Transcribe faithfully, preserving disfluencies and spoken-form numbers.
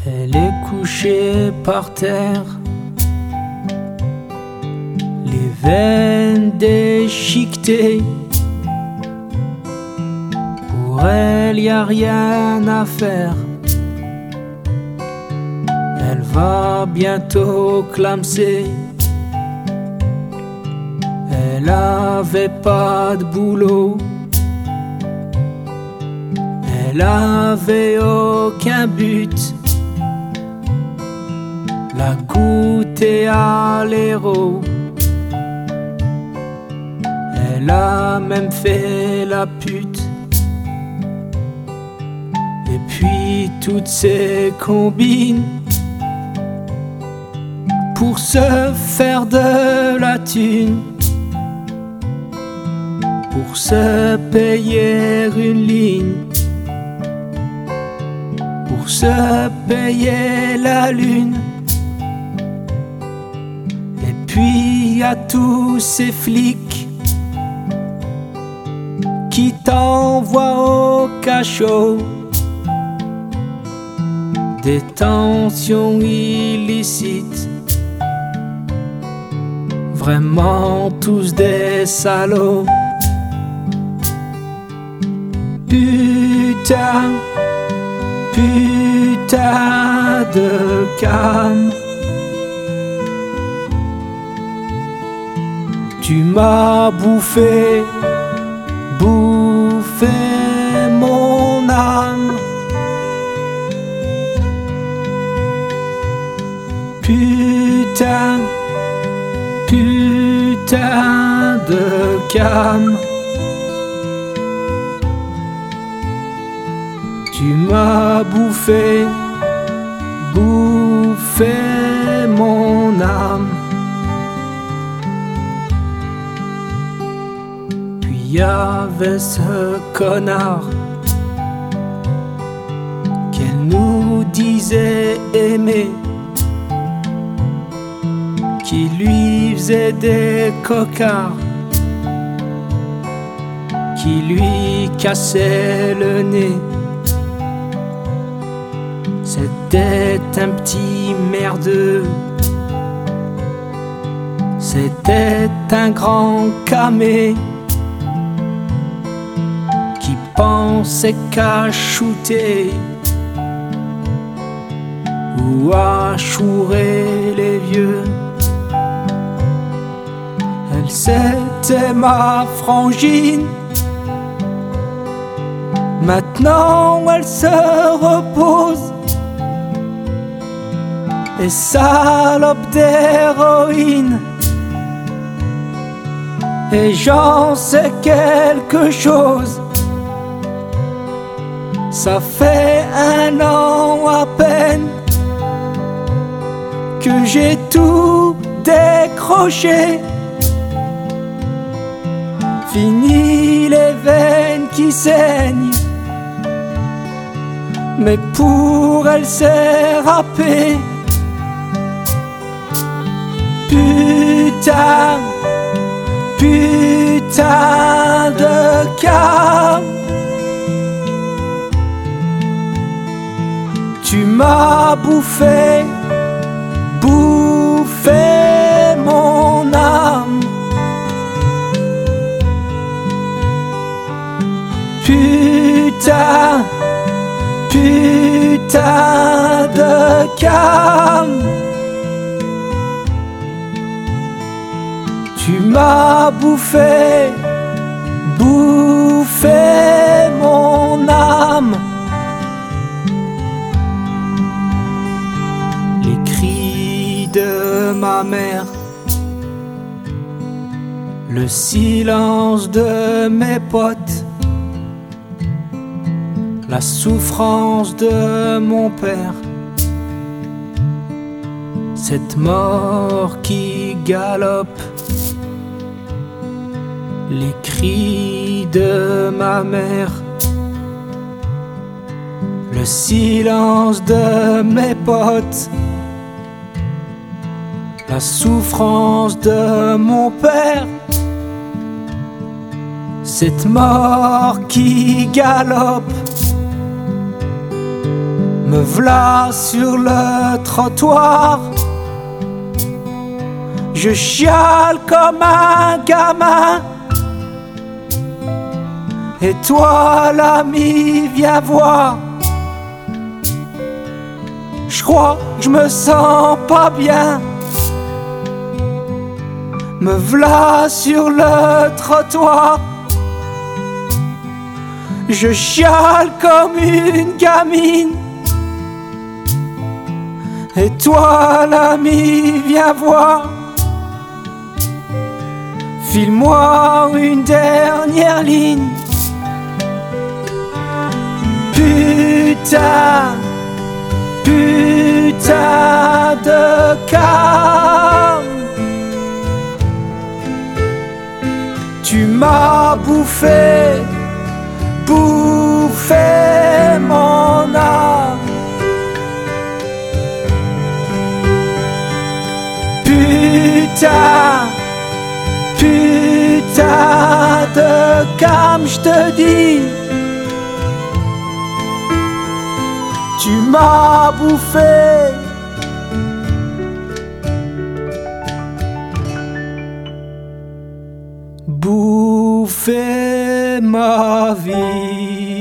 Elle est couchée par terre, les veines déchiquetées. Pour elle, y a rien à faire. Elle va bientôt clamser. Elle avait pas de boulot. Elle avait aucun but. La goûter à l'héros. Elle a même fait la pute. Et puis toutes ces combines pour se faire de la thune, pour se payer une ligne, pour se payer la lune. Et puis y a tous ces flics qui t'envoient au cachot. Détention illicite, vraiment tous des salauds. Putain, putain de cam. Tu m'as bouffé, bouffé mon âme. Putain, putain de cam. Tu m'as bouffé, bouffé mon âme. Puis y avait ce connard qu'elle nous disait aimer, qui lui faisait des cocards, qui lui cassait le nez. C'était un petit merdeux, c'était un grand camé qui pensait qu'à shooter ou à chourer les vieux. Elle, c'était ma frangine. Maintenant elle se repose et salope d'héroïne. Et j'en sais quelque chose. Ça fait un an à peine que j'ai tout décroché. Fini les veines qui saignent, mais pour elle c'est râpé. Putain, putain de cam. Tu m'as bouffé, bouffé mon âme. Putain, putain de cam. Tu m'as bouffé, bouffé mon âme. Les cris de ma mère, le silence de mes potes, la souffrance de mon père, cette mort qui galope. Les cris de ma mère, le silence de mes potes, la souffrance de mon père, cette mort qui galope. Me v'là sur le trottoir, je chiale comme un gamin. Et toi l'ami, viens voir, je crois que je me sens pas bien. Me v'là sur le trottoir, je chiale comme une gamine. Et toi l'ami, viens voir, file-moi une dernière ligne. Putain, putain de calme, tu m'as bouffé, bouffé mon âme. Putain, putain de calme, je te dis, tu m'as bouffé. Bouffé ma vie.